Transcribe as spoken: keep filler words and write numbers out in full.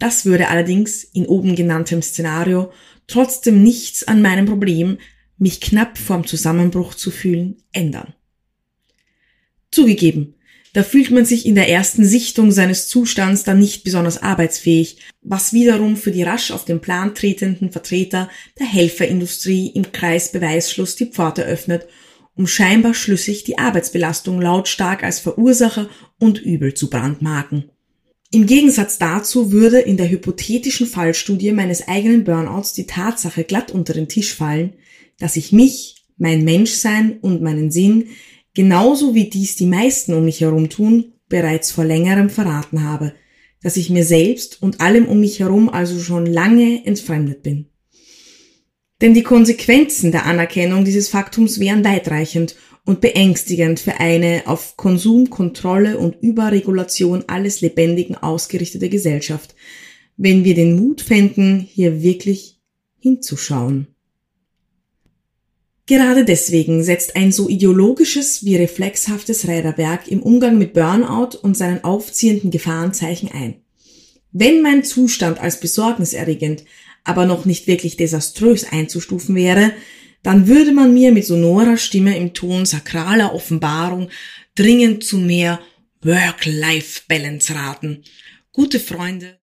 Das würde allerdings in oben genanntem Szenario trotzdem nichts an meinem Problem, mich knapp vorm Zusammenbruch zu fühlen, ändern. Zugegeben, da fühlt man sich in der ersten Sichtung seines Zustands dann nicht besonders arbeitsfähig, was wiederum für die rasch auf den Plan tretenden Vertreter der Helferindustrie im Kreis Beweisschluss die Pforte öffnet, um scheinbar schlüssig die Arbeitsbelastung lautstark als Verursacher und Übel zu brandmarken. Im Gegensatz dazu würde in der hypothetischen Fallstudie meines eigenen Burnouts die Tatsache glatt unter den Tisch fallen, dass ich mich, mein Menschsein und meinen Sinn, genauso wie dies die meisten um mich herum tun, bereits vor längerem verraten habe, dass ich mir selbst und allem um mich herum also schon lange entfremdet bin. Denn die Konsequenzen der Anerkennung dieses Faktums wären weitreichend und beängstigend für eine auf Konsum, Kontrolle und Überregulation alles Lebendigen ausgerichtete Gesellschaft, wenn wir den Mut fänden, hier wirklich hinzuschauen. Gerade deswegen setzt ein so ideologisches wie reflexhaftes Räderwerk im Umgang mit Burnout und seinen aufziehenden Gefahrenzeichen ein. Wenn mein Zustand als besorgniserregend, aber noch nicht wirklich desaströs einzustufen wäre, dann würde man mir mit sonorer Stimme im Ton sakraler Offenbarung dringend zu mehr Work-Life-Balance raten. Gute Freunde